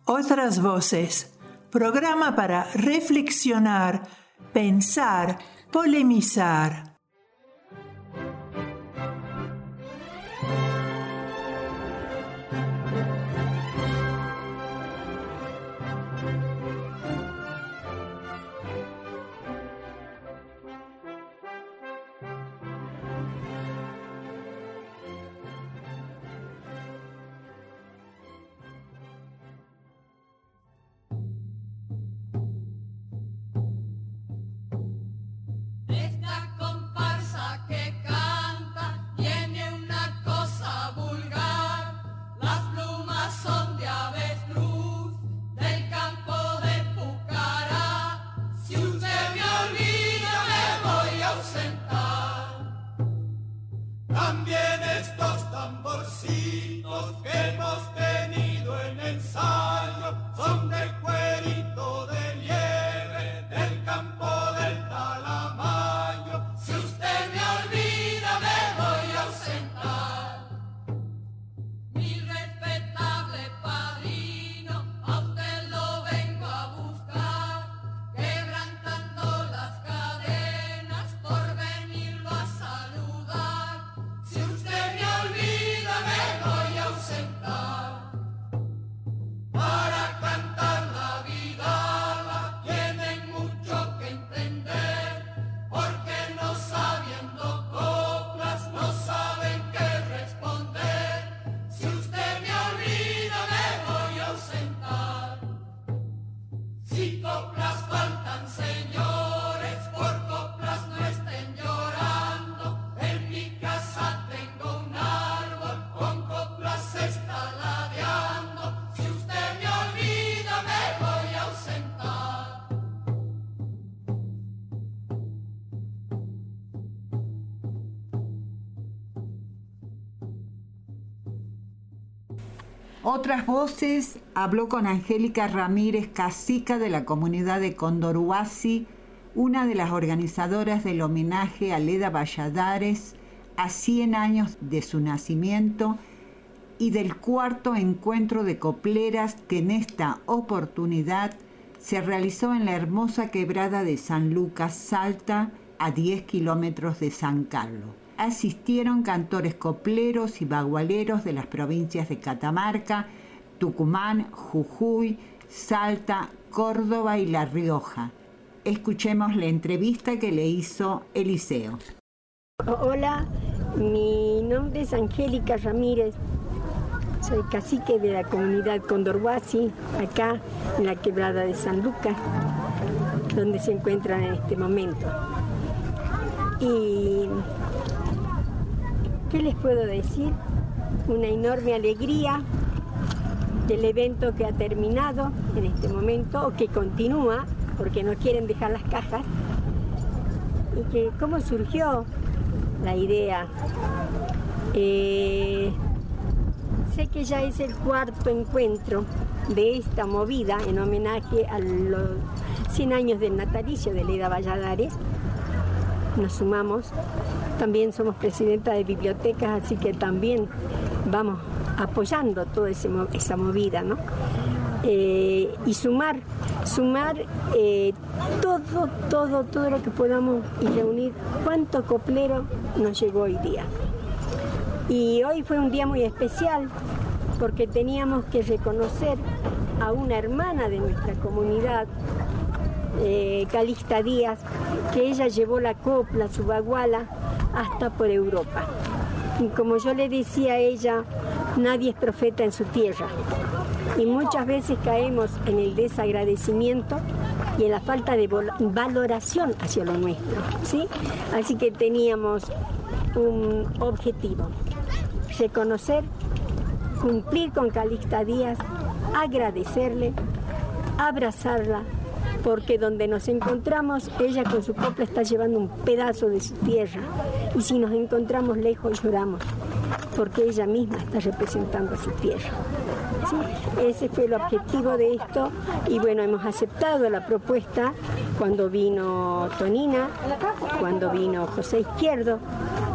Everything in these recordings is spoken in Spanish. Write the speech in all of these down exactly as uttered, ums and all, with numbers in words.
Otras voces, programa para reflexionar, pensar, polemizar. Otras voces habló con Angélica Ramírez, cacica de la comunidad de Condorhuasi, una de las organizadoras del homenaje a Leda Valladares a cien años de su nacimiento y del cuarto encuentro de copleras que en esta oportunidad se realizó en la hermosa quebrada de San Lucas, Salta, a diez kilómetros de San Carlos. Asistieron cantores copleros y bagualeros de las provincias de Catamarca, Tucumán, Jujuy, Salta, Córdoba y La Rioja. Escuchemos la entrevista que le hizo Eliseo. Hola, mi nombre es Angélica Ramírez. Soy cacique de la comunidad Condorhuasi, acá en la quebrada de San Lucas, donde se encuentran en este momento. Y ¿qué les puedo decir? Una enorme alegría del evento que ha terminado en este momento, o que continúa, porque no quieren dejar las cajas. Y que cómo surgió la idea. Eh, sé que ya es el cuarto encuentro de esta movida en homenaje a los cien años del natalicio de Leda Valladares. Nos sumamos. También somos presidenta de bibliotecas, así que también vamos apoyando toda ese, esa movida, ¿no? Eh, y sumar, sumar eh, todo, todo, todo lo que podamos y reunir cuánto coplero nos llegó hoy día. Y hoy fue un día muy especial porque teníamos que reconocer a una hermana de nuestra comunidad, eh, Calixta Díaz, que ella llevó la copla, su baguala, hasta por Europa. Y como yo le decía a ella, nadie es profeta en su tierra. Y muchas veces caemos en el desagradecimiento y en la falta de valoración hacia lo nuestro, ¿sí? Así que teníamos un objetivo: reconocer, cumplir con Calixta Díaz, agradecerle, abrazarla, porque donde nos encontramos, ella con su copla está llevando un pedazo de su tierra, y si nos encontramos lejos lloramos, porque ella misma está representando a su tierra. ¿Sí? Ese fue el objetivo de esto, y bueno, hemos aceptado la propuesta cuando vino Tonina, cuando vino José Izquierdo,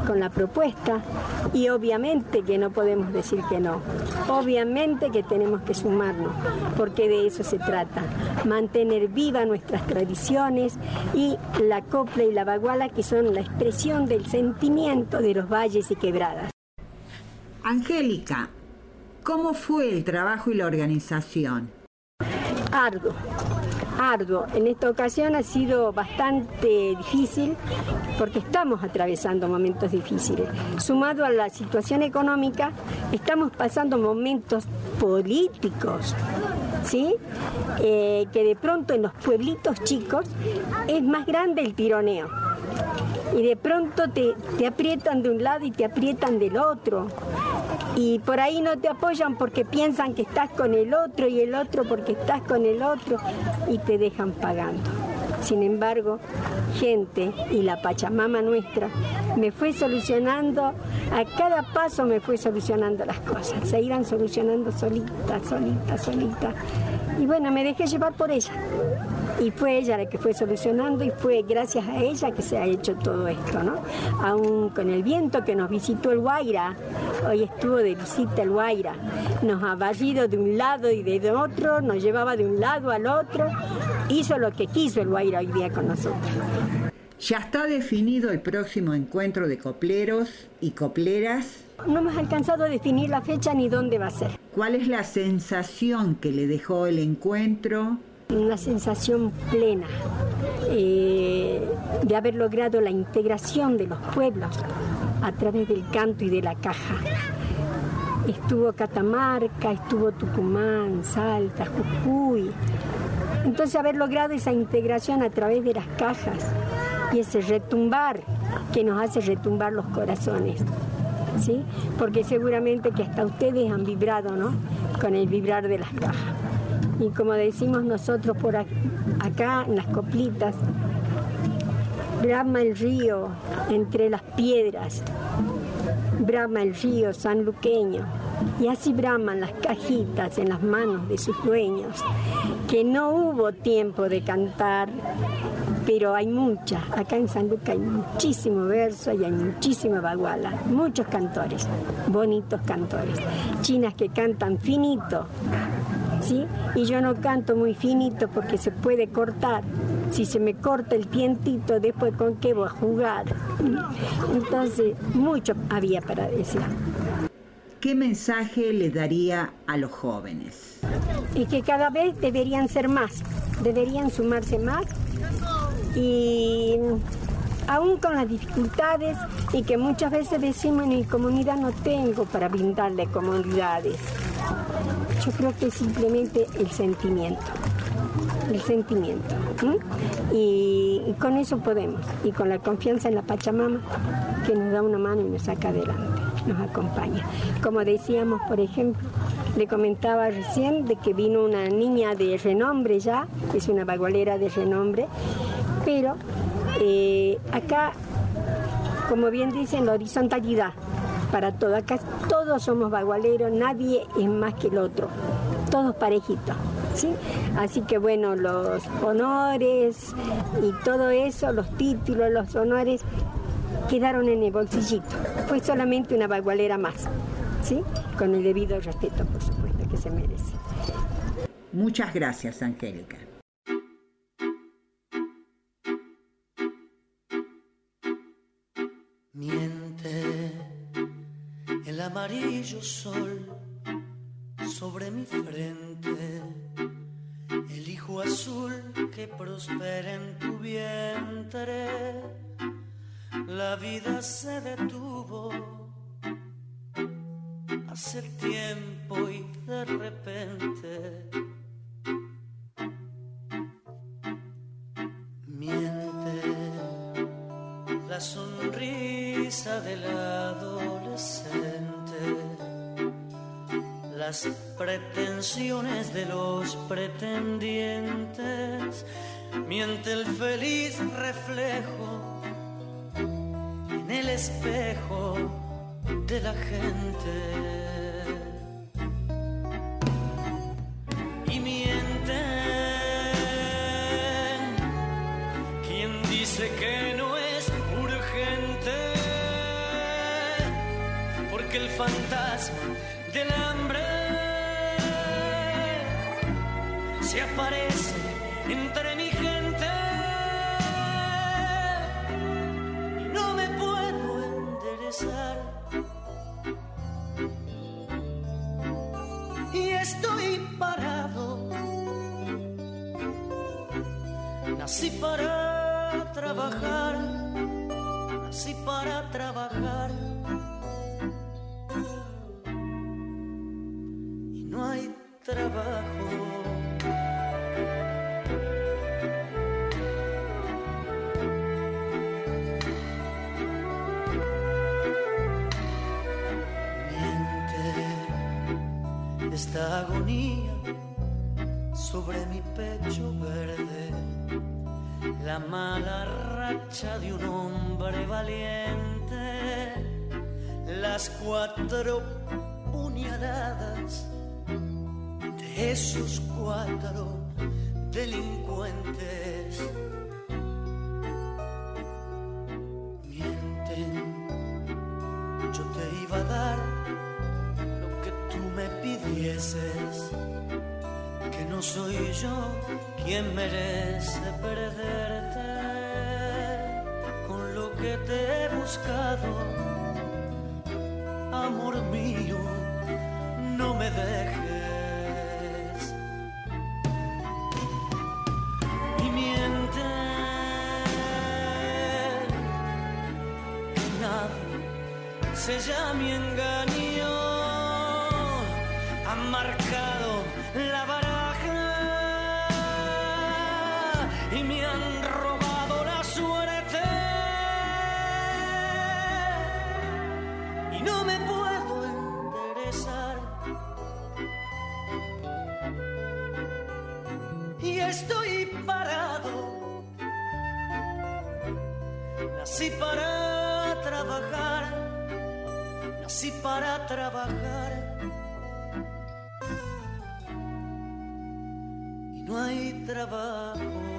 con la propuesta y obviamente que no podemos decir que no. Obviamente que tenemos que sumarnos, porque de eso se trata, mantener vivas nuestras tradiciones y la copla y la baguala, que son la expresión del sentimiento de los valles y quebradas. Angélica, ¿cómo fue el trabajo y la organización? Arduo, arduo. En esta ocasión ha sido bastante difícil porque estamos atravesando momentos difíciles. Sumado a la situación económica, estamos pasando momentos políticos, ¿sí? Eh, que de pronto en los pueblitos chicos es más grande el tironeo. Y de pronto te, te aprietan de un lado y te aprietan del otro. Y por ahí no te apoyan porque piensan que estás con el otro y el otro porque estás con el otro y te dejan pagando. Sin embargo, gente y la Pachamama nuestra me fue solucionando, a cada paso me fue solucionando las cosas. Se iban solucionando solitas, solitas, solitas. Y bueno, me dejé llevar por ella. Y fue ella la que fue solucionando y fue gracias a ella que se ha hecho todo esto, ¿no? Aún con el viento que nos visitó el Guaira, hoy estuvo de visita el Guaira, nos ha barrido de un lado y de otro, nos llevaba de un lado al otro, hizo lo que quiso el Guaira hoy día con nosotros. ¿Ya está definido el próximo encuentro de copleros y copleras? No hemos alcanzado a definir la fecha ni dónde va a ser. ¿Cuál es la sensación que le dejó el encuentro? Una sensación plena eh, de haber logrado la integración de los pueblos a través del canto y de la caja. Estuvo Catamarca, estuvo Tucumán, Salta, Jujuy. Entonces haber logrado esa integración a través de las cajas y ese retumbar que nos hace retumbar los corazones, ¿sí? Porque seguramente que hasta ustedes han vibrado, ¿no? Con el vibrar de las cajas. Y como decimos nosotros por acá en las coplitas, brama el río entre las piedras, brama el río sanluqueño, y así braman las cajitas en las manos de sus dueños, que no hubo tiempo de cantar, pero hay mucha. Acá en San Lucas hay muchísimo verso y hay muchísima baguala, muchos cantores, bonitos cantores, chinas que cantan finito, ¿sí? Y yo no canto muy finito porque se puede cortar. Si se me corta el tientito, después ¿con qué voy a jugar? Entonces, mucho había para decir. ¿Qué mensaje le daría a los jóvenes? Y que cada vez deberían ser más, deberían sumarse más y aún con las dificultades y que muchas veces decimos en mi comunidad no tengo para brindarle comodidades. Yo creo que es simplemente el sentimiento, el sentimiento. ¿eh? Y, y con eso podemos, y con la confianza en la Pachamama que nos da una mano y nos saca adelante, nos acompaña. Como decíamos, por ejemplo, le comentaba recién de que vino una niña de renombre ya, que es una bagualera de renombre, pero eh, acá, como bien dicen, la horizontalidad para todo. Acá todos somos bagualeros, nadie es más que el otro, todos parejitos, ¿sí? Así que bueno, los honores y todo eso, los títulos, los honores, quedaron en el bolsillito. Fue solamente una bagualera más, ¿sí? Con el debido respeto, por supuesto, que se merece. Muchas gracias, Angélica. Miente el amarillo sol sobre mi frente, el hijo azul que prospera en tu vientre. La vida se detuvo hace tiempo y de repente miente la sonrisa del adolescente, las pretensiones de los pretendientes, miente el feliz reflejo en el espejo de la gente. Y miente quien dice que no es urgente fantasma del hambre se aparece entre mi gente y no me puedo enderezar. Y estoy parado, nací para trabajar, nací para trabajar. Y no hay trabajo. Esta agonía sobre mi pecho verde, la mala racha de un hombre valiente, las cuatro puñaladas de esos cuatro delincuentes. Mienten, yo te iba a dar me pidieses, que no soy yo quien merece perderte. Con lo que te he buscado, amor mío, no me dejes. Y miente, que nada sella mi engaño. Han marcado la baraja y me han robado la suerte y no me puedo enderezar. Y estoy parado, nací para trabajar, nací para trabajar. No hay trabajo.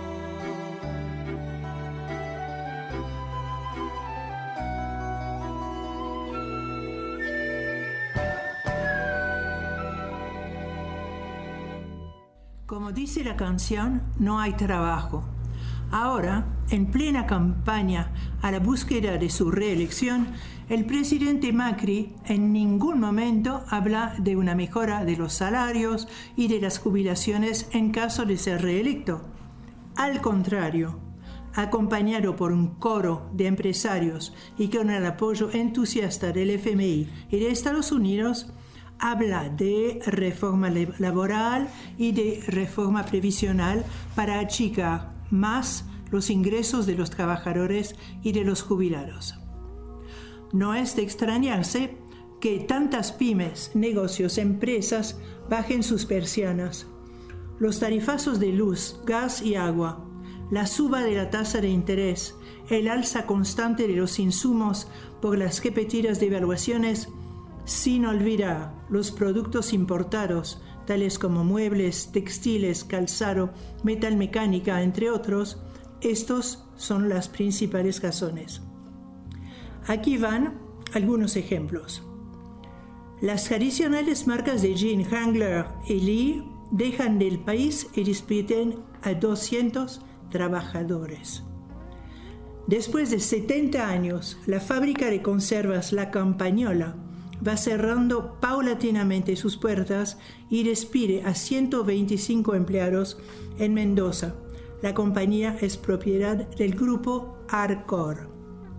Como dice la canción, no hay trabajo. Ahora, en plena campaña a la búsqueda de su reelección, el presidente Macri en ningún momento habla de una mejora de los salarios y de las jubilaciones en caso de ser reelecto. Al contrario, acompañado por un coro de empresarios y con el apoyo entusiasta del F M I y de Estados Unidos, habla de reforma laboral y de reforma previsional para achicar más los ingresos de los trabajadores y de los jubilados. No es de extrañarse que tantas pymes, negocios, empresas bajen sus persianas. Los tarifazos de luz, gas y agua, la suba de la tasa de interés, el alza constante de los insumos por las repetidas devaluaciones, sin olvidar los productos importados, tales como muebles, textiles, calzado, metalmecánica, entre otros, estos son las principales razones. Aquí van algunos ejemplos. Las tradicionales marcas de jean Wrangler y Lee dejan del país y despiden a doscientos trabajadores. Después de setenta años, la fábrica de conservas La Campañola va cerrando paulatinamente sus puertas y despide a ciento veinticinco empleados en Mendoza. La compañía es propiedad del grupo Arcor.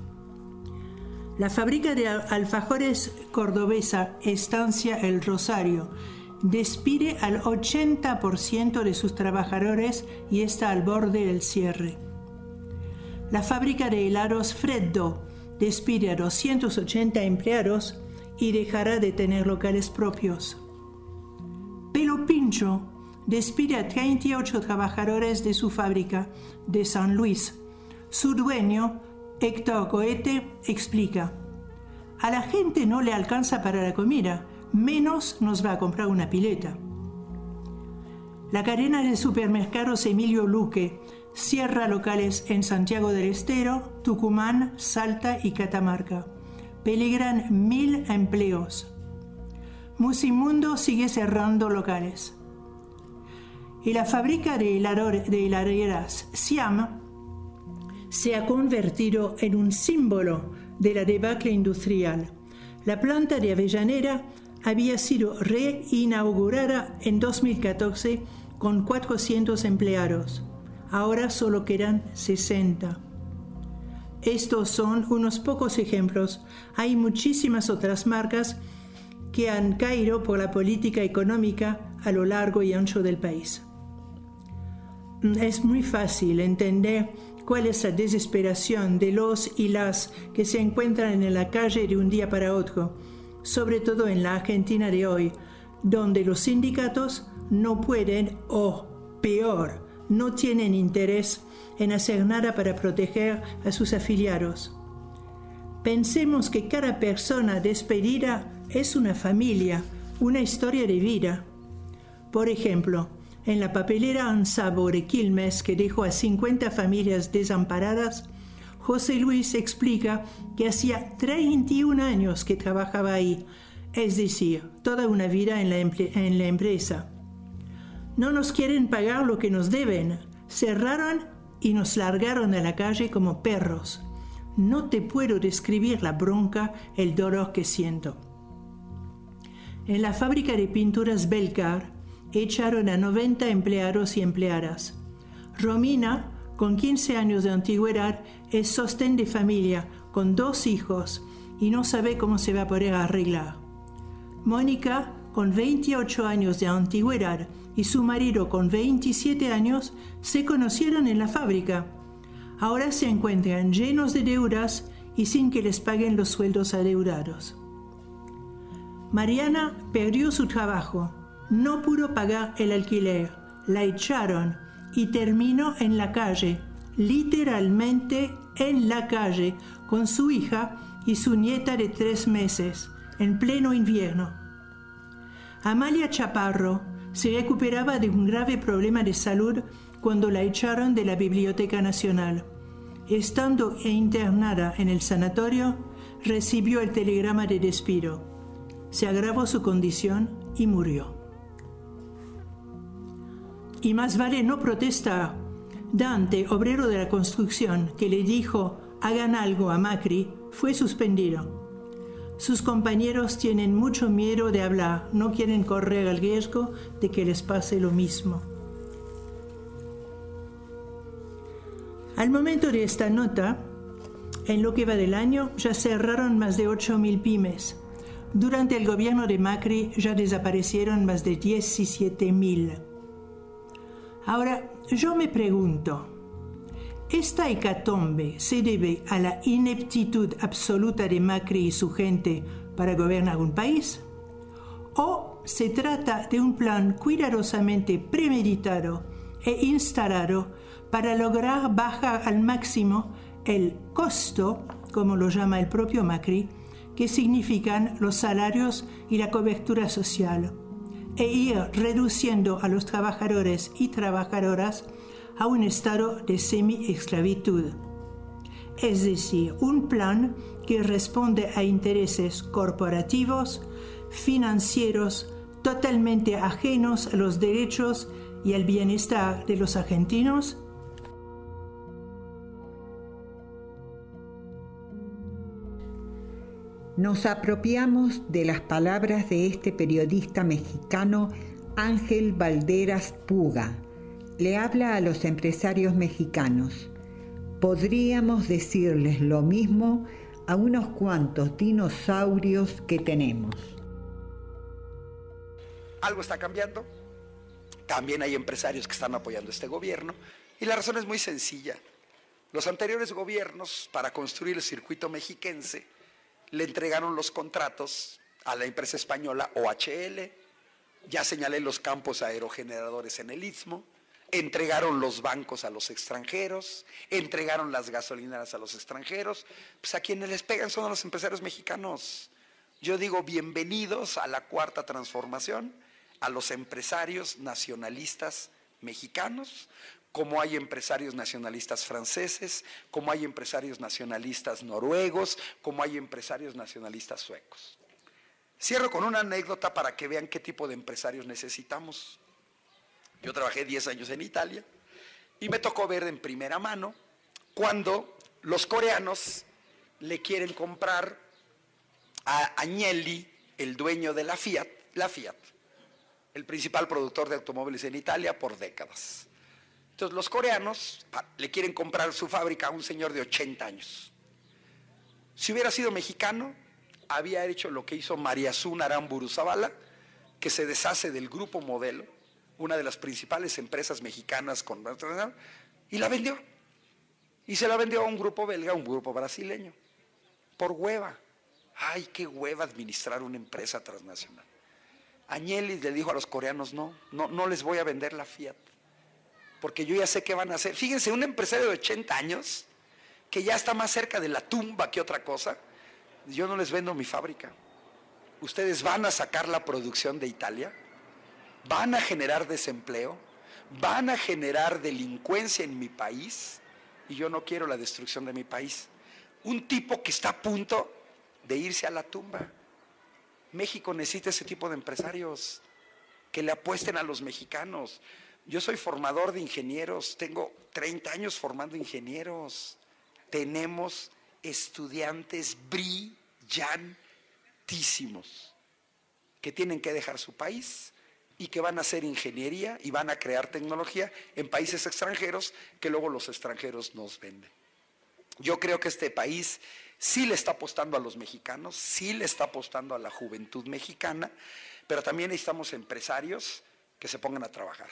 La fábrica de alfajores cordobesa Estancia El Rosario despide al ochenta por ciento de sus trabajadores y está al borde del cierre. La fábrica de helados Freddo despide a doscientos ochenta empleados y dejará de tener locales propios. Pelo Pincho despide a treinta y ocho trabajadores de su fábrica de San Luis. Su dueño, Héctor Cohete, explica: a la gente no le alcanza para la comida, menos nos va a comprar una pileta. La cadena de supermercados Emilio Luque cierra locales en Santiago del Estero, Tucumán, Salta y Catamarca. peligran mil empleos. Musimundo sigue cerrando locales. Y la fábrica de, helador, de heladeras Siam se ha convertido en un símbolo de la debacle industrial. La planta de Avellaneda había sido reinaugurada en dos mil catorce con cuatrocientos empleados. Ahora solo quedan sesenta. Estos son unos pocos ejemplos. Hay muchísimas otras marcas que han caído por la política económica a lo largo y ancho del país. Es muy fácil entender cuál es la desesperación de los y las que se encuentran en la calle de un día para otro, sobre todo en la Argentina de hoy, donde los sindicatos no pueden o, peor, no tienen interés en hacer nada para proteger a sus afiliados. Pensemos que cada persona despedida es una familia, una historia de vida. Por ejemplo, en la papelera Ansabo de Quilmes, que dejó a cincuenta familias desamparadas, José Luis explica que hacía treinta y un años que trabajaba ahí, es decir, toda una vida en la, en la empresa. No nos quieren pagar lo que nos deben. Cerraron y nos largaron a la calle como perros. No te puedo describir la bronca, el dolor que siento. En la fábrica de pinturas Belcar echaron a noventa empleados y empleadas. Romina, con quince años de antigüedad, es sostén de familia, con dos hijos, y no sabe cómo se va a poder arreglar. Mónica, con veintiocho años de antigüedad, y su marido con veintisiete años, se conocieron en la fábrica. Ahora se encuentran llenos de deudas y sin que les paguen los sueldos adeudados. Mariana perdió su trabajo, no pudo pagar el alquiler, la echaron y terminó en la calle, literalmente en la calle, con su hija y su nieta de tres meses, en pleno invierno. Amalia Chaparro se recuperaba de un grave problema de salud cuando la echaron de la Biblioteca Nacional. Estando internada en el sanatorio, recibió el telegrama de despido. Se agravó su condición y murió. Y más vale no protestar. Dante, obrero de la construcción, que le dijo hagan algo a Macri, fue suspendido. Sus compañeros tienen mucho miedo de hablar, no quieren correr el riesgo de que les pase lo mismo. Al momento de esta nota, en lo que va del año, ya cerraron más de ocho mil pymes. Durante el gobierno de Macri ya desaparecieron más de diecisiete mil. Ahora, yo me pregunto, ¿esta hecatombe se debe a la ineptitud absoluta de Macri y su gente para gobernar un país? ¿O se trata de un plan cuidadosamente premeditado e instalado para lograr bajar al máximo el costo, como lo llama el propio Macri, que significan los salarios y la cobertura social, e ir reduciendo a los trabajadores y trabajadoras a un estado de semi-esclavitud? Es decir, un plan que responde a intereses corporativos, financieros, totalmente ajenos a los derechos y al bienestar de los argentinos. Nos apropiamos de las palabras de este periodista mexicano Ángel Valderas Puga. Le habla a los empresarios mexicanos. Podríamos decirles lo mismo a unos cuantos dinosaurios que tenemos. Algo está cambiando. También hay empresarios que están apoyando este gobierno. Y la razón es muy sencilla. Los anteriores gobiernos, para construir el circuito mexiquense, le entregaron los contratos a la empresa española O H L, ya señalé los campos aerogeneradores en el Istmo, entregaron los bancos a los extranjeros, entregaron las gasolineras a los extranjeros, pues a quienes les pegan son a los empresarios mexicanos. Yo digo bienvenidos a la cuarta transformación, a los empresarios nacionalistas mexicanos, como hay empresarios nacionalistas franceses, como hay empresarios nacionalistas noruegos, como hay empresarios nacionalistas suecos. Cierro con una anécdota para que vean qué tipo de empresarios necesitamos. Yo trabajé diez años en Italia y me tocó ver en primera mano cuando los coreanos le quieren comprar a Agnelli, el dueño de la Fiat, la Fiat, el principal productor de automóviles en Italia por décadas. Entonces los coreanos le quieren comprar su fábrica a un señor de ochenta años. Si hubiera sido mexicano, había hecho lo que hizo Mariazún Aramburu Zavala, que se deshace del Grupo Modelo, una de las principales empresas mexicanas, con, y la vendió. Y se la vendió a un grupo belga, a un grupo brasileño, por hueva. Ay, qué hueva administrar una empresa transnacional. Agnelli le dijo a los coreanos, no, no, no les voy a vender la Fiat, porque yo ya sé qué van a hacer. Fíjense, un empresario de ochenta años, que ya está más cerca de la tumba que otra cosa, yo no les vendo mi fábrica. Ustedes van a sacar la producción de Italia, van a generar desempleo, van a generar delincuencia en mi país, y yo no quiero la destrucción de mi país. Un tipo que está a punto de irse a la tumba. México necesita ese tipo de empresarios que le apuesten a los mexicanos. Yo soy formador de ingenieros, tengo treinta años formando ingenieros. Tenemos estudiantes brillantísimos que tienen que dejar su país y que van a hacer ingeniería y van a crear tecnología en países extranjeros que luego los extranjeros nos venden. Yo creo que este país sí le está apostando a los mexicanos, sí le está apostando a la juventud mexicana, pero también necesitamos empresarios que se pongan a trabajar.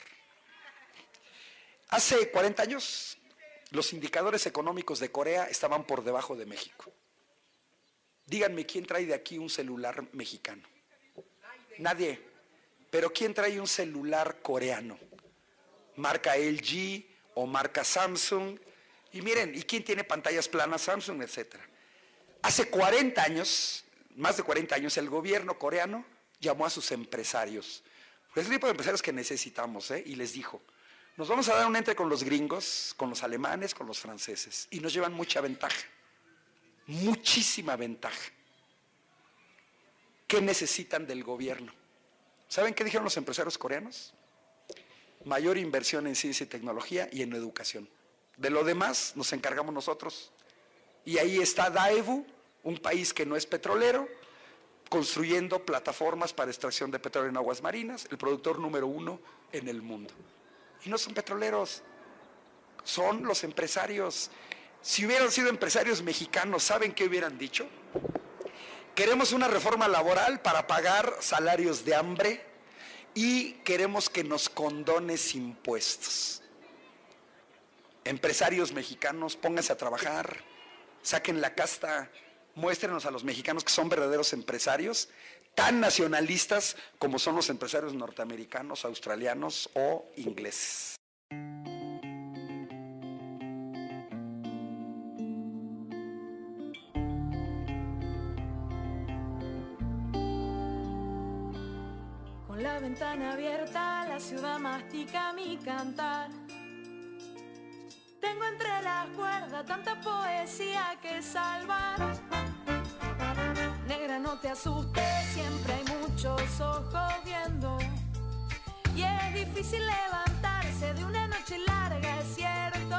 Hace cuarenta años, los indicadores económicos de Corea estaban por debajo de México. Díganme, ¿quién trae de aquí un celular mexicano? Nadie. Pero ¿quién trae un celular coreano? Marca L G o marca Samsung. Y miren, ¿y quién tiene pantallas planas? Samsung, etcétera. Hace cuarenta años, más de cuarenta años, el gobierno coreano llamó a sus empresarios. Es el tipo de empresarios que necesitamos, ¿eh? Y les dijo, nos vamos a dar un entre con los gringos, con los alemanes, con los franceses. Y nos llevan mucha ventaja, muchísima ventaja. ¿Qué necesitan del gobierno? ¿Saben qué dijeron los empresarios coreanos? Mayor inversión en ciencia y tecnología y en educación. De lo demás nos encargamos nosotros. Y ahí está Daewoo, un país que no es petrolero, construyendo plataformas para extracción de petróleo en aguas marinas, el productor número uno en el mundo. Y no son petroleros, son los empresarios. Si hubieran sido empresarios mexicanos, ¿saben qué hubieran dicho? Queremos una reforma laboral para pagar salarios de hambre y queremos que nos condones impuestos. Empresarios mexicanos, pónganse a trabajar, saquen la casta, muéstrenos a los mexicanos que son verdaderos empresarios, tan nacionalistas como son los empresarios norteamericanos, australianos o ingleses. Con la ventana abierta, la ciudad mastica mi cantar. Tengo entre las cuerdas tanta poesía que salvar. Negra, no te asustes, siempre hay muchos ojos viendo. Y es difícil levantarse de una noche larga, es cierto.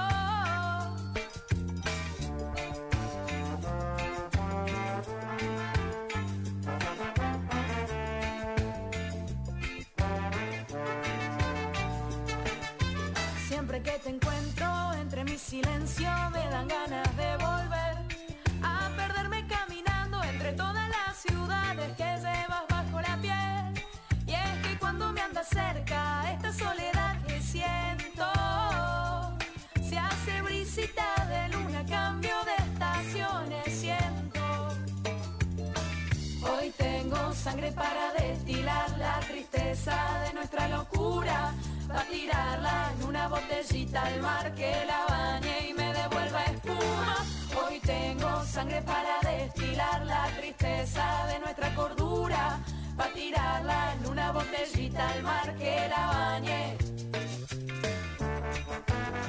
Siempre que te encuentro entre mi silencio me dan ganas de volver a perderme caminando entre todas las ciudades que llevas bajo la piel. Y es que cuando me andas cerca, esta soledad que siento se hace brisita de luna, cambio de estaciones siento. Hoy tengo sangre para destilar la tristeza de nuestra locura, va a tirarla en una botellita al mar que la bañe y me devuelva espuma. Hoy tengo sangre para destilar la tristeza de nuestra cordura, va a tirarla en una botellita al mar que la bañe.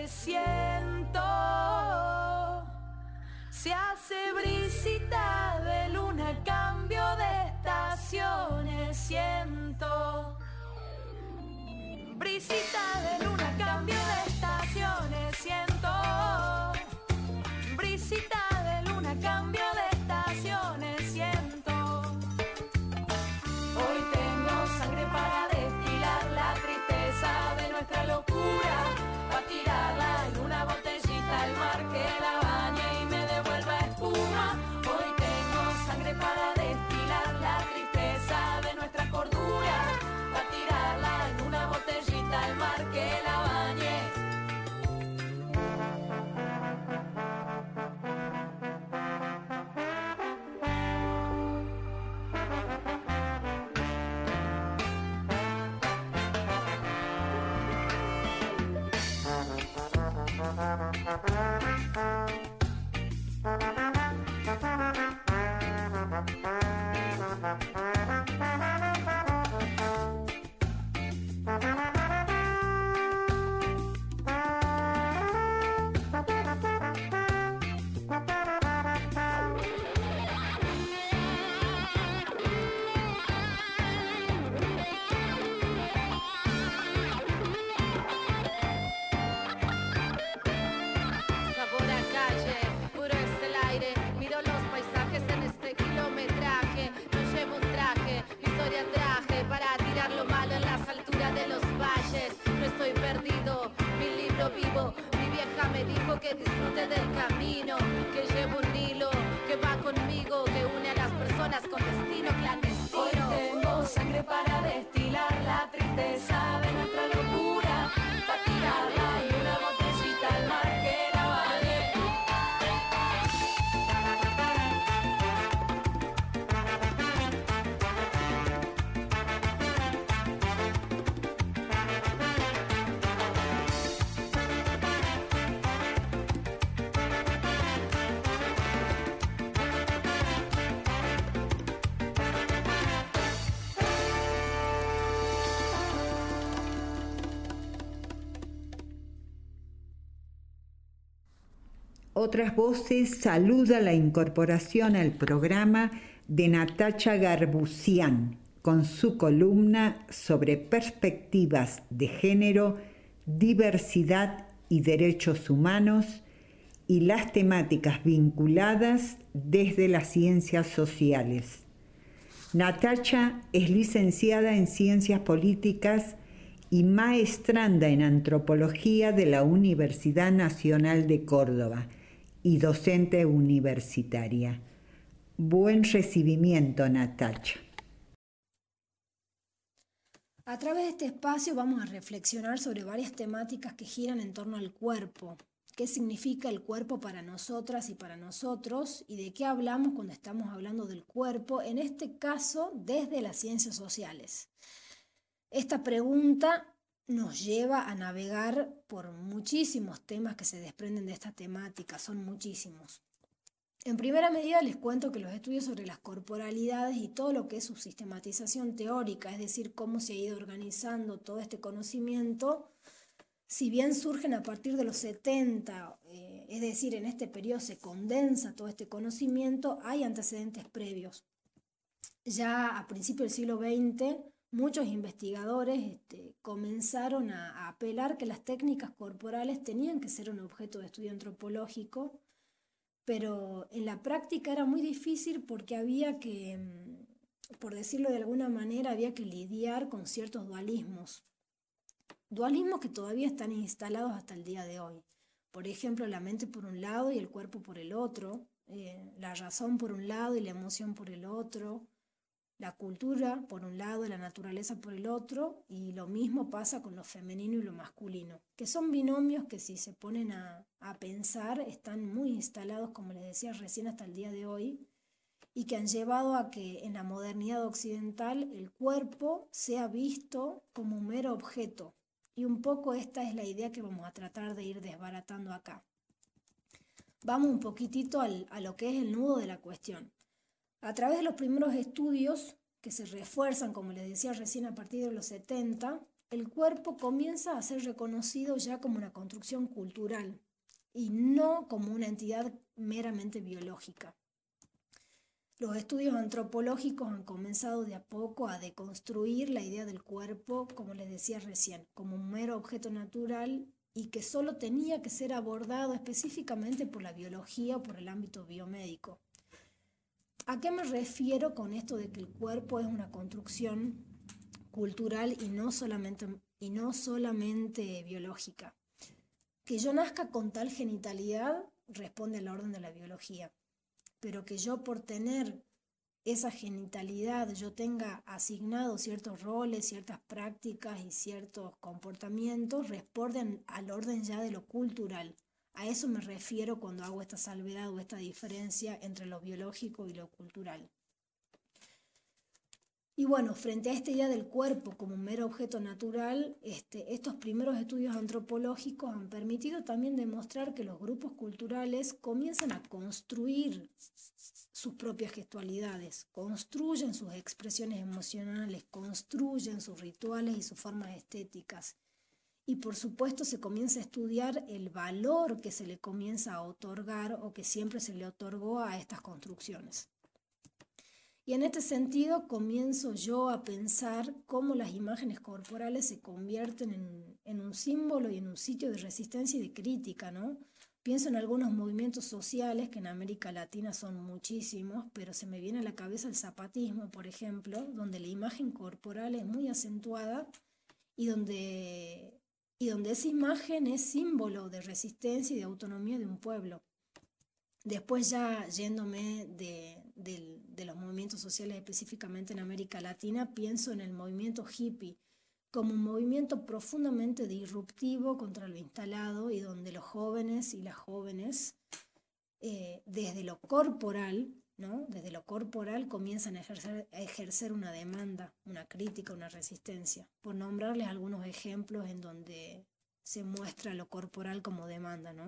que siento. Se hace brisita de luna, cambio de estaciones, siento. Brisita de luna, cambio de estaciones, siento. Brisita de luna, cambio de estaciones, siento. Hoy tengo sangre para destilar la tristeza de nuestra locura, para tirarla en una botellita al mar que la bañe y me devuelva espuma. Hoy tengo sangre para destilar la tristeza de nuestra cordura, para tirarla en una botellita al mar que la bañe. Que disfrute del camino, que llevo un hilo que va conmigo, que une a las personas con destino clandestino. Hoy tengo sangre para destilar la tristeza de nuestra locura, para tirarla en una botellita al mar que la bañe. Otras Voces saluda la incorporación al programa de Natacha Garbusian con su columna sobre perspectivas de género, diversidad y derechos humanos y las temáticas vinculadas desde las ciencias sociales. Natacha es licenciada en Ciencias Políticas y maestranda en Antropología de la Universidad Nacional de Córdoba y docente universitaria. Buen recibimiento, Natacha. A través de este espacio vamos a reflexionar sobre varias temáticas que giran en torno al cuerpo. ¿Qué significa el cuerpo para nosotras y para nosotros? ¿Y de qué hablamos cuando estamos hablando del cuerpo? En este caso, desde las ciencias sociales. Esta pregunta nos lleva a navegar por muchísimos temas que se desprenden de esta temática, son muchísimos. En primera medida les cuento que los estudios sobre las corporalidades y todo lo que es su sistematización teórica, es decir, cómo se ha ido organizando todo este conocimiento, si bien surgen a partir de los setenta, eh, es decir, en este periodo se condensa todo este conocimiento, hay antecedentes previos. Ya a principios del siglo veinte, muchos investigadores este, comenzaron a, a apelar que las técnicas corporales tenían que ser un objeto de estudio antropológico, pero en la práctica era muy difícil porque había que, por decirlo de alguna manera, había que lidiar con ciertos dualismos. Dualismos que todavía están instalados hasta el día de hoy. Por ejemplo, la mente por un lado y el cuerpo por el otro, eh, la razón por un lado y la emoción por el otro, la cultura por un lado, la naturaleza por el otro, y lo mismo pasa con lo femenino y lo masculino, que son binomios que si se ponen a, a pensar están muy instalados, como les decía recién, hasta el día de hoy, y que han llevado a que en la modernidad occidental el cuerpo sea visto como un mero objeto, y un poco esta es la idea que vamos a tratar de ir desbaratando acá. Vamos un poquitito al, a lo que es el nudo de la cuestión. A través de los primeros estudios que se refuerzan, como les decía recién, a partir de los setenta, el cuerpo comienza a ser reconocido ya como una construcción cultural y no como una entidad meramente biológica. Los estudios antropológicos han comenzado de a poco a deconstruir la idea del cuerpo, como les decía recién, como un mero objeto natural y que solo tenía que ser abordado específicamente por la biología o por el ámbito biomédico. ¿A qué me refiero con esto de que el cuerpo es una construcción cultural y no solamente, y no solamente biológica? Que yo nazca con tal genitalidad responde al orden de la biología, pero que yo por tener esa genitalidad, yo tenga asignados ciertos roles, ciertas prácticas y ciertos comportamientos, responden al orden ya de lo cultural. A eso me refiero cuando hago esta salvedad o esta diferencia entre lo biológico y lo cultural. Y bueno, frente a esta idea del cuerpo como un mero objeto natural, este, estos primeros estudios antropológicos han permitido también demostrar que los grupos culturales comienzan a construir sus propias gestualidades, construyen sus expresiones emocionales, construyen sus rituales y sus formas estéticas. Y por supuesto se comienza a estudiar el valor que se le comienza a otorgar o que siempre se le otorgó a estas construcciones. Y en este sentido comienzo yo a pensar cómo las imágenes corporales se convierten en, en un símbolo y en un sitio de resistencia y de crítica, ¿no? Pienso en algunos movimientos sociales que en América Latina son muchísimos, pero se me viene a la cabeza el zapatismo, por ejemplo, donde la imagen corporal es muy acentuada y donde, y donde esa imagen es símbolo de resistencia y de autonomía de un pueblo. Después ya yéndome de, de, de los movimientos sociales específicamente en América Latina, pienso en el movimiento hippie como un movimiento profundamente disruptivo contra lo instalado y donde los jóvenes y las jóvenes eh, desde lo corporal, ¿no? Desde lo corporal comienzan a ejercer, a ejercer una demanda, una crítica, una resistencia. Por nombrarles algunos ejemplos en donde se muestra lo corporal como demanda, ¿no?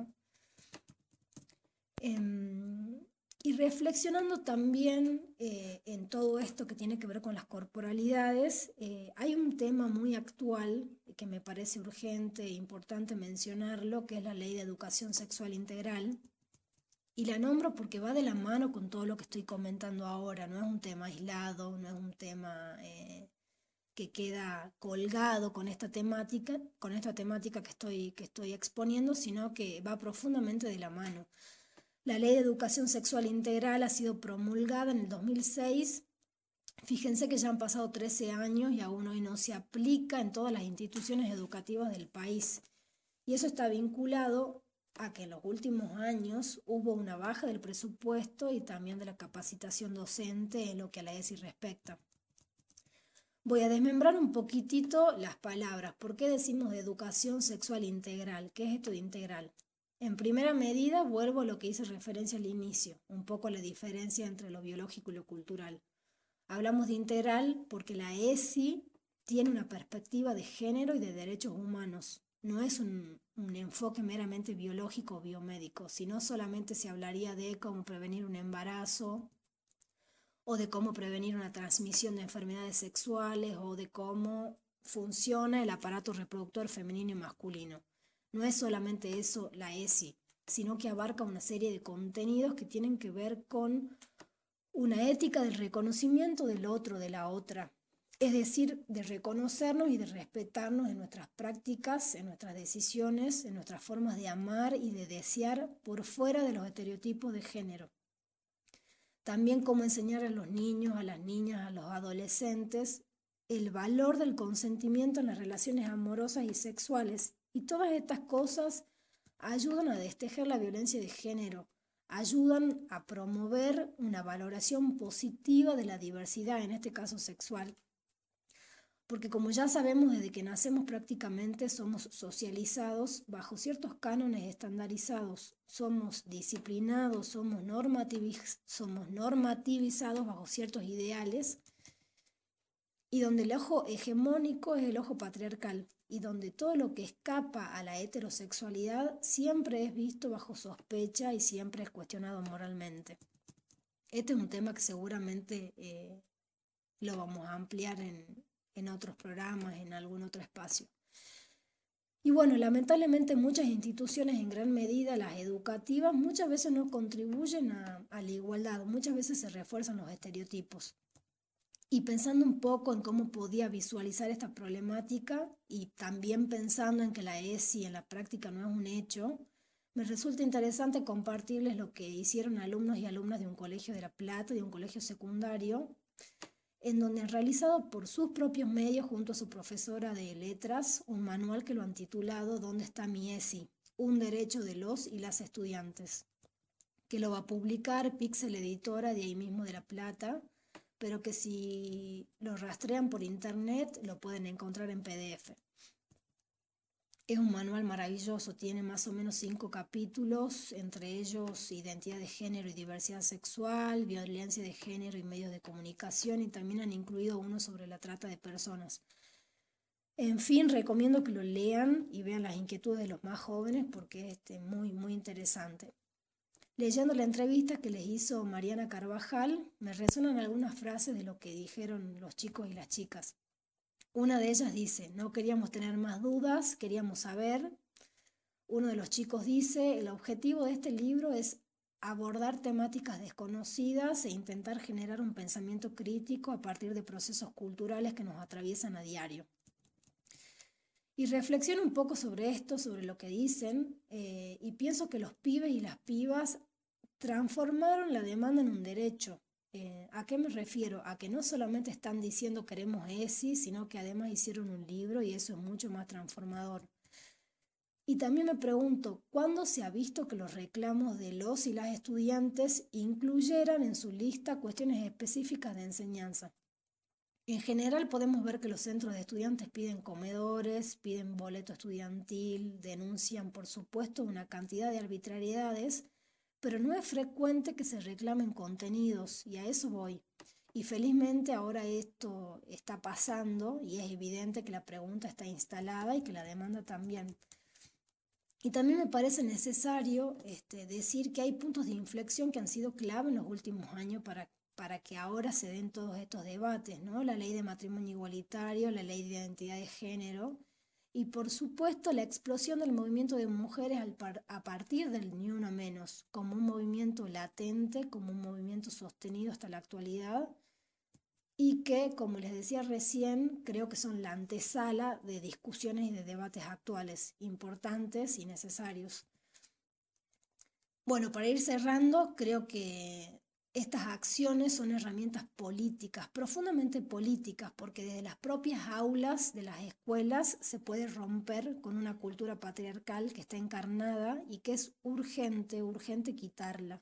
Eh, y reflexionando también eh, en todo esto que tiene que ver con las corporalidades, eh, hay un tema muy actual que me parece urgente e importante mencionarlo, que es la Ley de Educación Sexual Integral. Y la nombro porque va de la mano con todo lo que estoy comentando ahora, no es un tema aislado, no es un tema eh, que queda colgado con esta temática, con esta temática que estoy, que estoy exponiendo, sino que va profundamente de la mano. La Ley de Educación Sexual Integral ha sido promulgada en el dos mil seis. Fíjense que ya han pasado trece años y aún hoy no se aplica en todas las instituciones educativas del país. Y eso está vinculado a que en los últimos años hubo una baja del presupuesto y también de la capacitación docente en lo que a la E S I respecta. Voy a desmembrar un poquitito las palabras. ¿Por qué decimos de educación sexual integral? ¿Qué es esto de integral? En primera medida, vuelvo a lo que hice referencia al inicio, un poco la diferencia entre lo biológico y lo cultural. Hablamos de integral porque la E S I tiene una perspectiva de género y de derechos humanos. No es un, un enfoque meramente biológico o biomédico, sino solamente se hablaría de cómo prevenir un embarazo o de cómo prevenir una transmisión de enfermedades sexuales o de cómo funciona el aparato reproductor femenino y masculino. No es solamente eso la E S I, sino que abarca una serie de contenidos que tienen que ver con una ética del reconocimiento del otro, de la otra. Es decir, de reconocernos y de respetarnos en nuestras prácticas, en nuestras decisiones, en nuestras formas de amar y de desear por fuera de los estereotipos de género. También cómo enseñar a los niños, a las niñas, a los adolescentes el valor del consentimiento en las relaciones amorosas y sexuales. Y todas estas cosas ayudan a destejer la violencia de género, ayudan a promover una valoración positiva de la diversidad, en este caso sexual. Porque como ya sabemos, desde que nacemos prácticamente somos socializados bajo ciertos cánones estandarizados, somos disciplinados, somos, normativiz- somos normativizados bajo ciertos ideales, y donde el ojo hegemónico es el ojo patriarcal, y donde todo lo que escapa a la heterosexualidad siempre es visto bajo sospecha y siempre es cuestionado moralmente. Este es un tema que seguramente eh, lo vamos a ampliar en, en otros programas, en algún otro espacio. Y bueno, lamentablemente muchas instituciones, en gran medida las educativas, muchas veces no contribuyen a, a la igualdad, muchas veces se refuerzan los estereotipos. Y pensando un poco en cómo podía visualizar esta problemática y también pensando en que la ESI en la práctica no es un hecho, me resulta interesante compartirles lo que hicieron alumnos y alumnas de un colegio de La Plata, de un colegio secundario, en donde han realizado por sus propios medios, junto a su profesora de letras, un manual que lo han titulado ¿Dónde está mi ESI? Un derecho de los y las estudiantes, que lo va a publicar Pixel Editora de ahí mismo de La Plata, pero que si lo rastrean por internet lo pueden encontrar en P D F. Es un manual maravilloso, tiene más o menos cinco capítulos, entre ellos identidad de género y diversidad sexual, violencia de género y medios de comunicación, y también han incluido uno sobre la trata de personas. En fin, recomiendo que lo lean y vean las inquietudes de los más jóvenes porque es este, muy, muy interesante. Leyendo la entrevista que les hizo Mariana Carvajal, me resuenan algunas frases de lo que dijeron los chicos y las chicas. Una de ellas dice, no queríamos tener más dudas, queríamos saber. Uno de los chicos dice, el objetivo de este libro es abordar temáticas desconocidas e intentar generar un pensamiento crítico a partir de procesos culturales que nos atraviesan a diario. Y reflexiono un poco sobre esto, sobre lo que dicen, eh, y pienso que los pibes y las pibas transformaron la demanda en un derecho. Eh, ¿A qué me refiero? A que no solamente están diciendo queremos ESI, sino que además hicieron un libro y eso es mucho más transformador. Y también me pregunto, ¿cuándo se ha visto que los reclamos de los y las estudiantes incluyeran en su lista cuestiones específicas de enseñanza? En general podemos ver que los centros de estudiantes piden comedores, piden boleto estudiantil, denuncian por supuesto una cantidad de arbitrariedades, pero no es frecuente que se reclamen contenidos y a eso voy. Y felizmente ahora esto está pasando y es evidente que la pregunta está instalada y que la demanda también. Y también me parece necesario este, decir que hay puntos de inflexión que han sido clave en los últimos años para para que ahora se den todos estos debates, ¿no? La ley de matrimonio igualitario, la ley de identidad de género y, por supuesto, la explosión del movimiento de mujeres al par- a partir del Ni Una Menos, como un movimiento latente, como un movimiento sostenido hasta la actualidad y que, como les decía recién, creo que son la antesala de discusiones y de debates actuales, importantes y necesarios. Bueno, para ir cerrando, creo que estas acciones son herramientas políticas, profundamente políticas, porque desde las propias aulas de las escuelas se puede romper con una cultura patriarcal que está encarnada y que es urgente, urgente quitarla.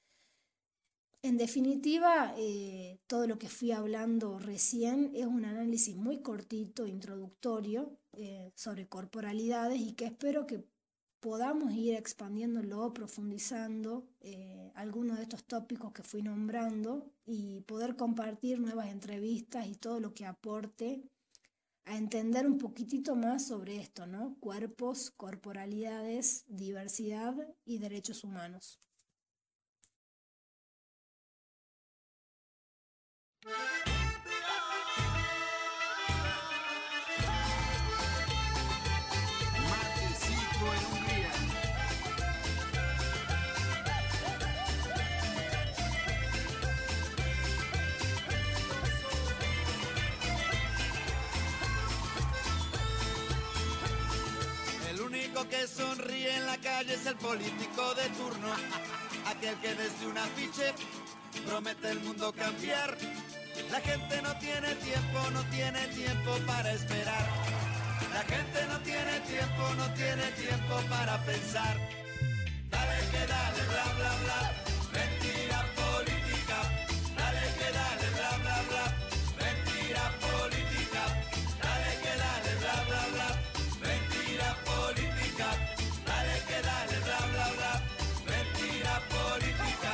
En definitiva, eh, todo lo que fui hablando recién es un análisis muy cortito, introductorio, eh, sobre corporalidades y que espero que podamos ir expandiéndolo, profundizando eh, algunos de estos tópicos que fui nombrando y poder compartir nuevas entrevistas y todo lo que aporte a entender un poquitito más sobre esto, ¿no? Cuerpos, corporalidades, diversidad y derechos humanos. Que sonríe en la calle es el político de turno, aquel que desde un afiche promete el mundo cambiar. La gente no tiene tiempo, no tiene tiempo para esperar. La gente no tiene tiempo, no tiene tiempo para pensar. Dale que dale, bla bla bla, mentira política. Dale que dale, bla bla bla, mentira política. Dale que dale, bla bla bla, mentira política. Dale que dale, bla bla bla, mentira política.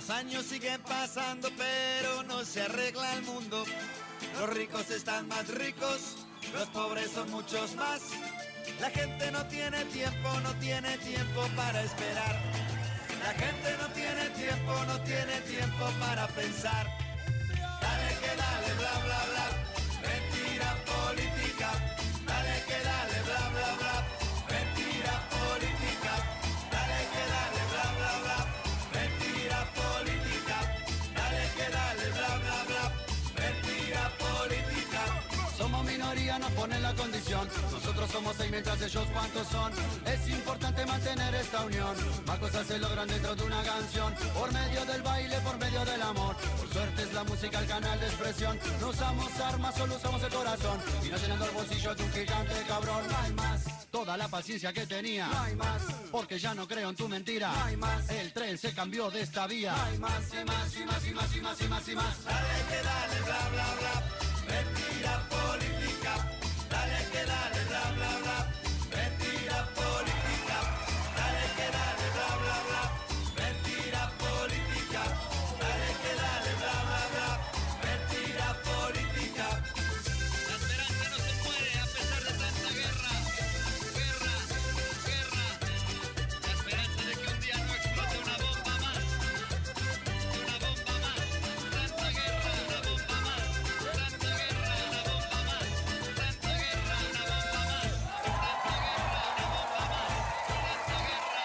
Los años siguen pasando, pero no se arregla el mundo. Los ricos están más ricos, los pobres son muchos más. La gente no tiene tiempo, no tiene tiempo para esperar. La gente no tiene tiempo, no tiene tiempo para pensar. Dale que dale, bla, bla, bla. Mentira política. Dale que dale, bla, bla, bla. Mentira política. Dale que dale, bla, bla, bla. Mentira política. Dale que dale, bla, bla, bla. Mentira política. Somos minoría, nos ponen la condición. Nosotros somos seis mientras ellos cuántos son. Es importante mantener esta unión. Más cosas se logran dentro de una canción. Por medio del baile, por medio del amor. Por suerte es la música el canal de expresión. No usamos armas, solo usamos el corazón. Y no llenando el bolsillo de un gigante cabrón. No hay más, toda la paciencia que tenía. No hay más, porque ya no creo en tu mentira. No hay más, el tren se cambió de esta vía. No hay más, y más, y más, y más, y más, y más, y más. Dale que dale, bla, bla, bla. Mentira política. Dale que dale, bla, bla, bla. Mentira política. Dale que dale, bla, bla, bla. Mentira política. Dale que dale, bla, bla, bla. Mentira política. La esperanza no se muere a pesar de tanta guerra. Guerra, guerra. La esperanza de que un día no explote una bomba más. Una bomba más. Tanta guerra, una bomba más. Tanta guerra, una bomba más. Tanta guerra, una bomba más. Tanta guerra, una bomba más. Tanta guerra.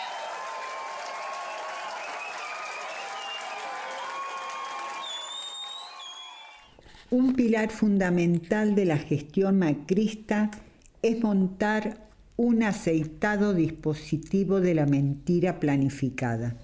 Un pilar fundamental de la gestión macrista es montar un aceitado dispositivo de la mentira planificada.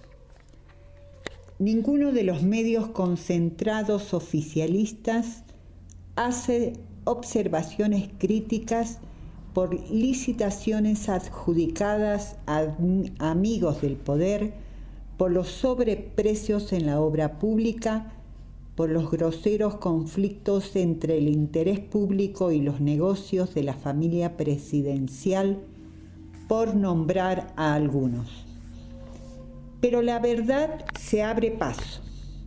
Ninguno de los medios concentrados oficialistas hace observaciones críticas por licitaciones adjudicadas a amigos del poder, por los sobreprecios en la obra pública, por los groseros conflictos entre el interés público y los negocios de la familia presidencial, por nombrar a algunos. Pero la verdad se abre paso.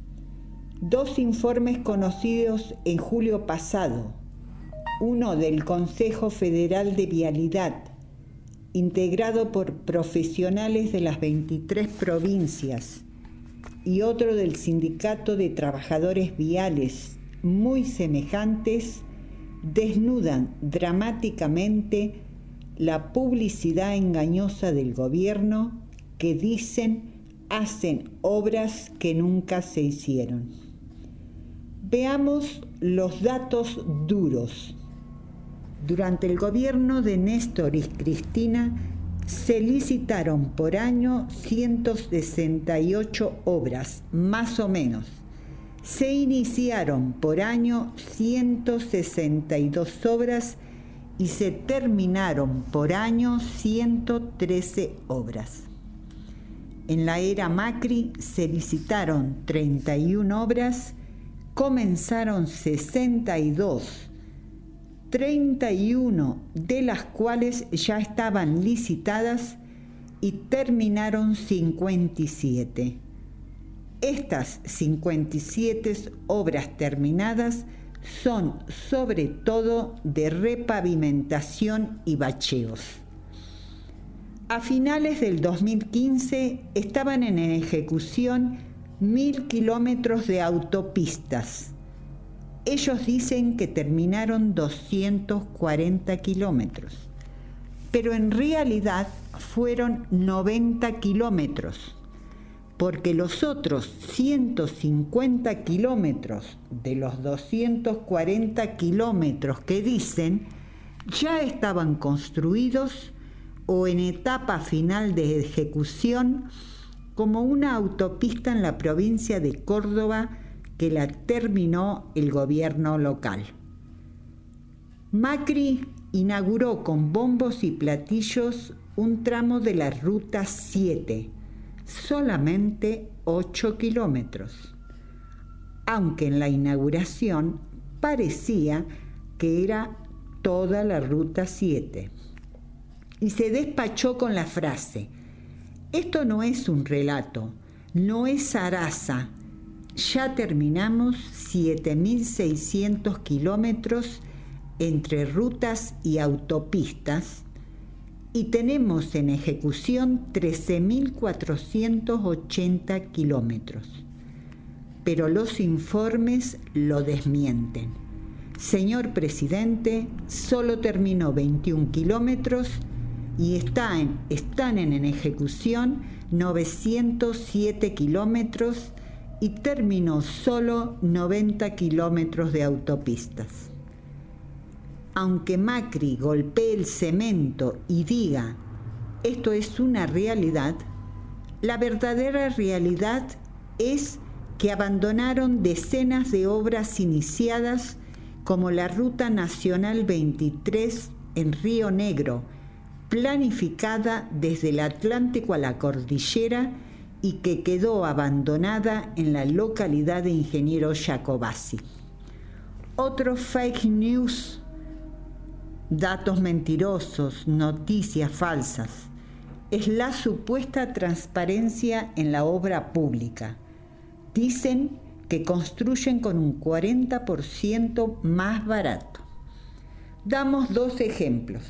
Dos informes conocidos en julio pasado, uno del Consejo Federal de Vialidad, integrado por profesionales de las veintitrés provincias, y otro del Sindicato de Trabajadores Viales, muy semejantes, desnudan dramáticamente la publicidad engañosa del gobierno que dicen hacen obras que nunca se hicieron. Veamos los datos duros. Durante el gobierno de Néstor y Cristina se licitaron por año ciento sesenta y ocho obras, más o menos. Se iniciaron por año ciento sesenta y dos obras y se terminaron por año ciento trece obras. En la era Macri se licitaron treinta y una obras, comenzaron sesenta y dos, treinta y una de las cuales ya estaban licitadas y terminaron cincuenta y siete. Estas cincuenta y siete obras terminadas son sobre todo de repavimentación y bacheos. A finales del dos mil quince estaban en ejecución mil kilómetros de autopistas. Ellos dicen que terminaron doscientos cuarenta kilómetros, pero en realidad fueron noventa kilómetros, porque los otros ciento cincuenta kilómetros de los doscientos cuarenta kilómetros que dicen ya estaban construidos o en etapa final de ejecución, como una autopista en la provincia de Córdoba que la terminó el gobierno local. Macri inauguró con bombos y platillos un tramo de la Ruta siete, solamente ocho kilómetros, aunque en la inauguración parecía que era toda la Ruta siete. Y se despachó con la frase: esto no es un relato, no es zaraza, ya terminamos siete mil seiscientos kilómetros entre rutas y autopistas y tenemos en ejecución trece mil cuatrocientos ochenta kilómetros. Pero los informes lo desmienten. Señor presidente, solo terminó veintiún kilómetros y está en, están en, en ejecución novecientos siete kilómetros y terminó solo noventa kilómetros de autopistas. Aunque Macri golpee el cemento y diga, esto es una realidad, la verdadera realidad es que abandonaron decenas de obras iniciadas como la Ruta Nacional veintitrés en Río Negro, planificada desde el Atlántico a la cordillera y que quedó abandonada en la localidad de Ingeniero Jacobacci. Otro fake news, datos mentirosos, noticias falsas, es la supuesta transparencia en la obra pública. Dicen que construyen con un cuarenta por ciento más barato. Damos dos ejemplos.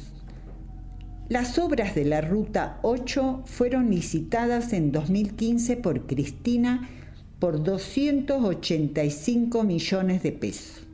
Las obras de la Ruta ocho fueron licitadas en dos mil quince por Cristina por doscientos ochenta y cinco millones de pesos.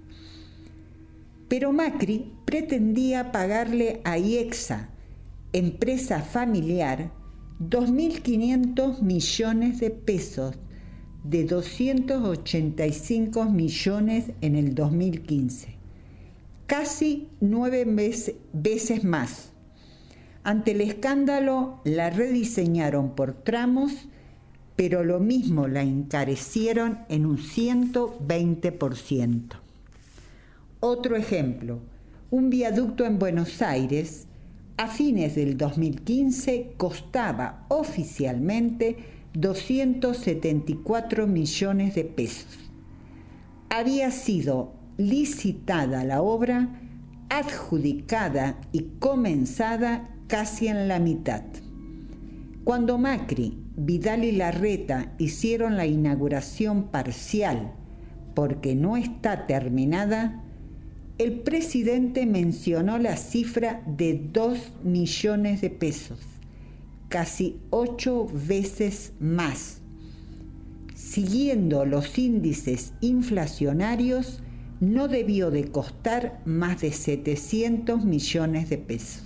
Pero Macri pretendía pagarle a IEXA, empresa familiar, dos mil quinientos millones de pesos de doscientos ochenta y cinco millones en el dos mil quince. Casi nueve veces más. Ante el escándalo, la rediseñaron por tramos, pero lo mismo la encarecieron en un ciento veinte por ciento. Otro ejemplo, un viaducto en Buenos Aires, a fines del dos mil quince, costaba oficialmente doscientos setenta y cuatro millones de pesos. Había sido licitada la obra, adjudicada y comenzada casi en la mitad. Cuando Macri, Vidal y Larreta hicieron la inauguración parcial porque no está terminada, el presidente mencionó la cifra de dos millones de pesos, casi ocho veces más. Siguiendo los índices inflacionarios, no debió de costar más de setecientos millones de pesos.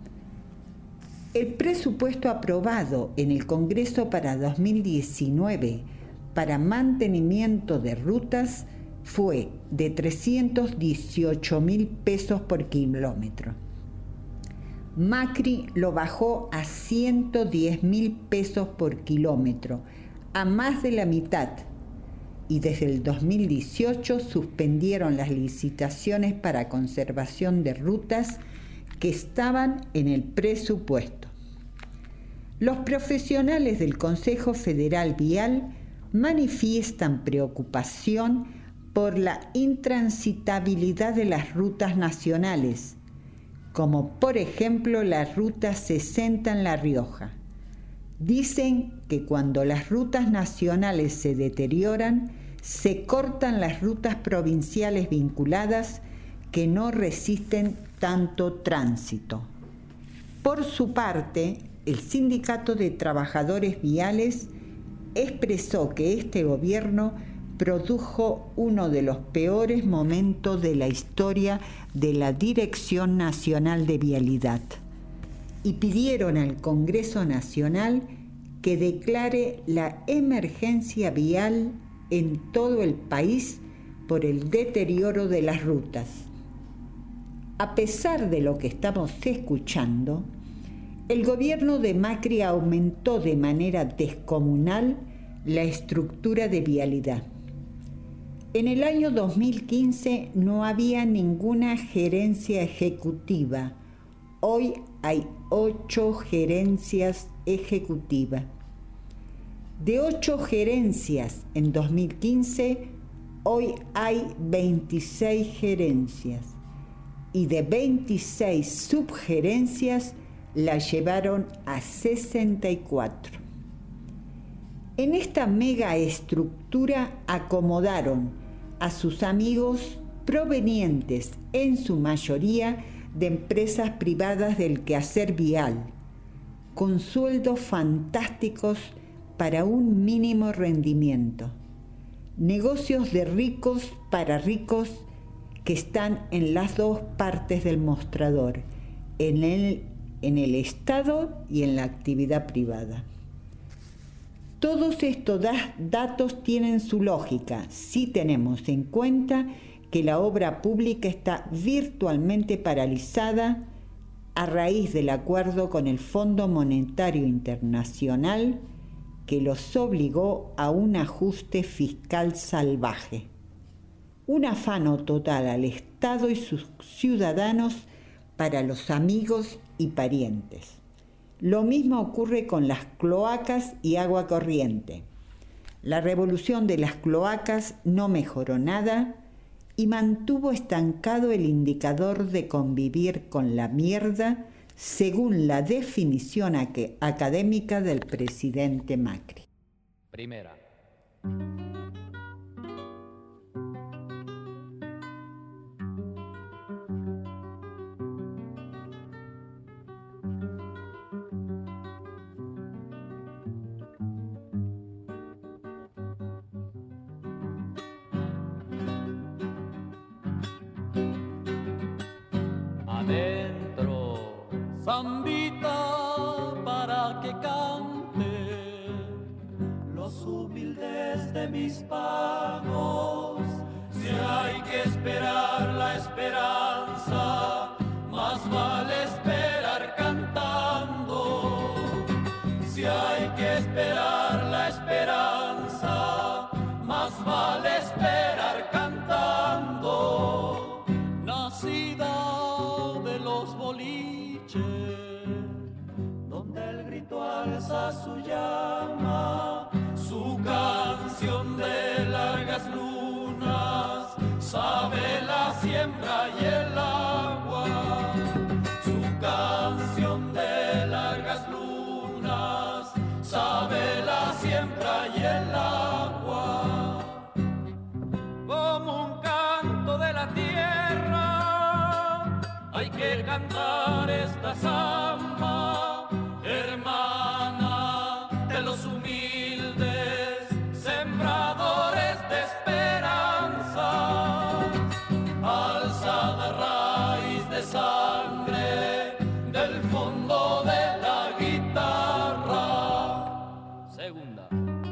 El presupuesto aprobado en el Congreso para dos mil diecinueve para mantenimiento de rutas fue de trescientos dieciocho mil pesos por kilómetro. Macri lo bajó a ciento diez mil pesos por kilómetro, a más de la mitad, y desde el dos mil dieciocho suspendieron las licitaciones para conservación de rutas que estaban en el presupuesto. Los profesionales del Consejo Federal Vial manifiestan preocupación por la intransitabilidad de las rutas nacionales, como por ejemplo la Ruta sesenta en La Rioja. Dicen que cuando las rutas nacionales se deterioran, se cortan las rutas provinciales vinculadas que no resisten tanto tránsito. Por su parte, el Sindicato de Trabajadores Viales expresó que este gobierno produjo uno de los peores momentos de la historia de la Dirección Nacional de Vialidad y pidieron al Congreso Nacional que declare la emergencia vial en todo el país por el deterioro de las rutas. A pesar de lo que estamos escuchando, el gobierno de Macri aumentó de manera descomunal la estructura de vialidad. En el año dos mil quince no había ninguna gerencia ejecutiva. Hoy hay ocho gerencias ejecutivas. De ocho gerencias en dos mil quince, hoy hay veintiséis gerencias. Y de veintiséis subgerencias la llevaron a sesenta y cuatro. En esta megaestructura acomodaron a sus amigos provenientes en su mayoría de empresas privadas del quehacer vial, con sueldos fantásticos para un mínimo rendimiento. Negocios de ricos para ricos que están en las dos partes del mostrador, en el, en el Estado y en la actividad privada. Todos estos datos tienen su lógica si tenemos en cuenta que la obra pública está virtualmente paralizada a raíz del acuerdo con el Fondo Monetario Internacional que los obligó a un ajuste fiscal salvaje. Un afano total al Estado y sus ciudadanos para los amigos y parientes. Lo mismo ocurre con las cloacas y agua corriente. La revolución de las cloacas no mejoró nada y mantuvo estancado el indicador de convivir con la mierda según la definición académica del presidente Macri. Primera. Adentro, zambita para que cante los humildes de mis pagos. Si hay que esperar la esperanza, más vale esperar cantando. Si hay que esperar la esperanza, más vale esperar cantando. Nacida de los boliches, donde el grito alza su llama, su canción de largas lunas, sabe la siembra y el agua. Su canción de largas lunas, sabe la siembra y el agua. Como un canto de la tierra, hay que cantar esta samba, hermana de los humildes, sembradores de esperanza, alzada raíz de sangre del fondo de la guitarra. Segunda.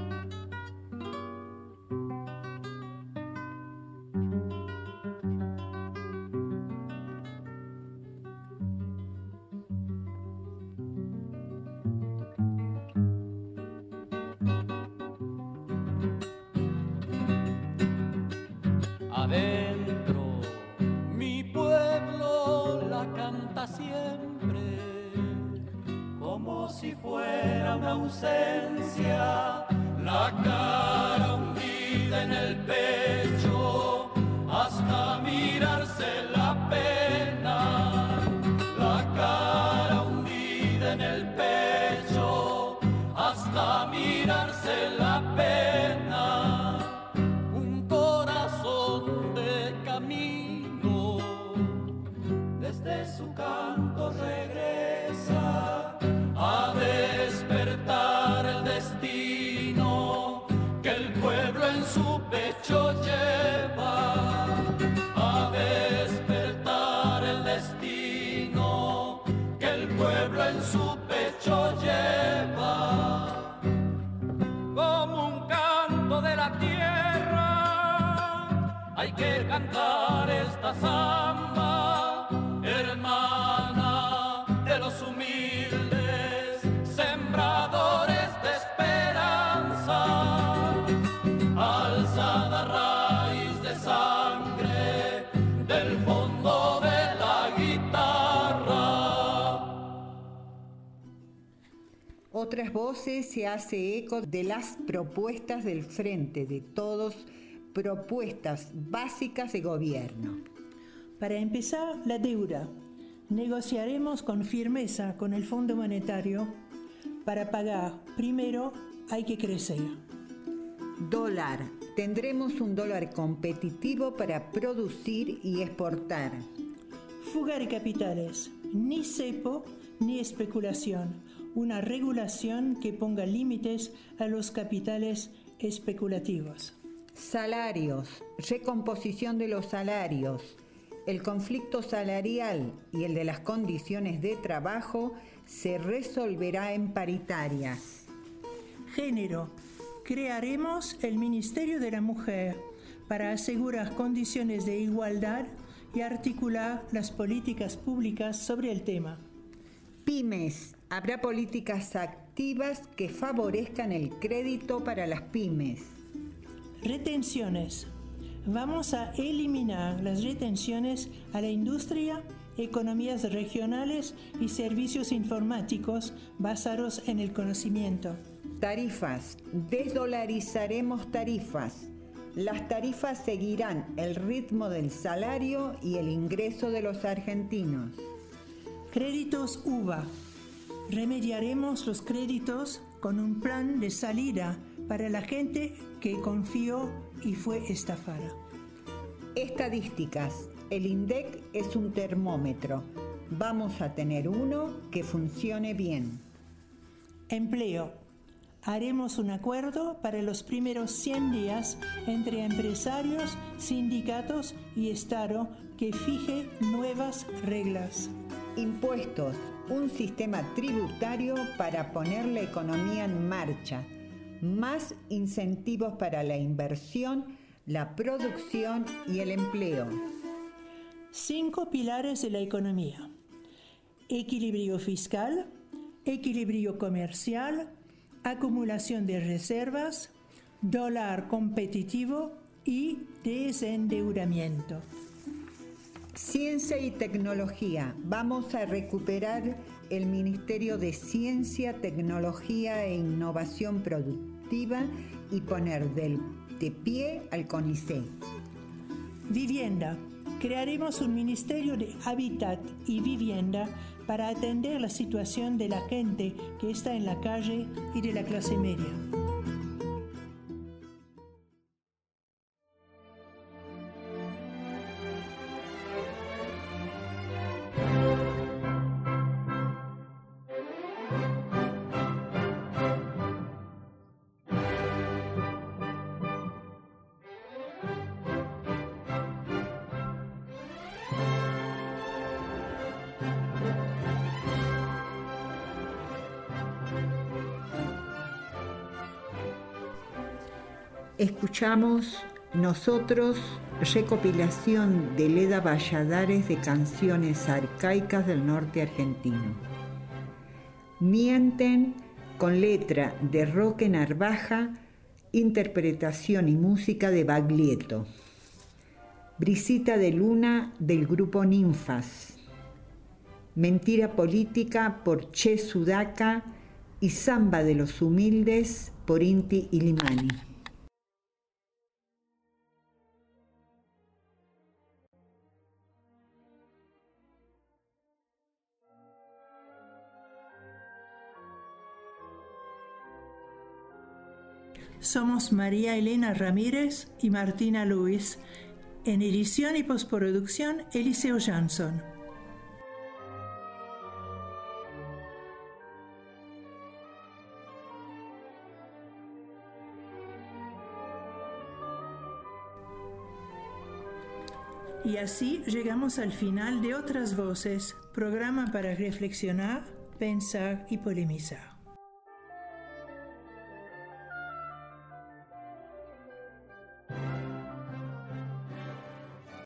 Adentro, mi pueblo la canta siempre, como si fuera una ausencia, la cara hundida en el pecho, hasta mirarse la pena, la cara hundida en el pecho, hasta mirarse la pena. Desde su canto regresa a despertar el destino que el pueblo en su pecho lleva, a despertar el destino que el pueblo en su pecho lleva. Como un canto de la tierra, hay que cantar esta samba, hermana de los humildes, sembradores de esperanza, alzada raíz de sangre del fondo de la guitarra. Otras voces se hace eco de las propuestas del Frente de Todos, propuestas básicas de gobierno. Para empezar, la deuda. Negociaremos con firmeza con el Fondo Monetario para pagar primero hay que crecer. Dólar. Tendremos un dólar competitivo para producir y exportar. Fuga de capitales. Ni cepo ni especulación. Una regulación que ponga límites a los capitales especulativos. Salarios. Recomposición de los salarios. El conflicto salarial y el de las condiciones de trabajo se resolverá en paritarias. Género. Crearemos el Ministerio de la Mujer para asegurar condiciones de igualdad y articular las políticas públicas sobre el tema. Pymes. Habrá políticas activas que favorezcan el crédito para las pymes. Retenciones. Vamos a eliminar las retenciones a la industria, economías regionales y servicios informáticos basados en el conocimiento. Tarifas. Desdolarizaremos tarifas. Las tarifas seguirán el ritmo del salario y el ingreso de los argentinos. Créditos U V A. Remediaremos los créditos con un plan de salida para la gente que confió y fue estafada. Estadísticas. El INDEC es un termómetro. Vamos a tener uno que funcione bien. Empleo. Haremos un acuerdo para los primeros cien días entre empresarios, sindicatos y Estado que fije nuevas reglas. Impuestos. Un sistema tributario para poner la economía en marcha. Más incentivos para la inversión, la producción y el empleo. Cinco pilares de la economía: equilibrio fiscal, equilibrio comercial, acumulación de reservas, dólar competitivo y desendeudamiento. Ciencia y tecnología. Vamos a recuperar el Ministerio de Ciencia, Tecnología e Innovación Productiva y poner del, de pie al CONICET. Vivienda. Crearemos un Ministerio de Hábitat y Vivienda para atender la situación de la gente que está en la calle y de la clase media. Escuchamos Nosotros, recopilación de Leda Valladares de canciones arcaicas del norte argentino. Mienten, con letra de Roque Narvaja, interpretación y música de Baglietto. Brisita de Luna del grupo Ninfas. Mentira política por Che Sudaca y Samba de los Humildes por Inti Illimani. Somos María Elena Ramírez y Martina Luis. En edición y postproducción, Eliseo Jansson. Y así llegamos al final de Otras Voces, programa para reflexionar, pensar y polemizar.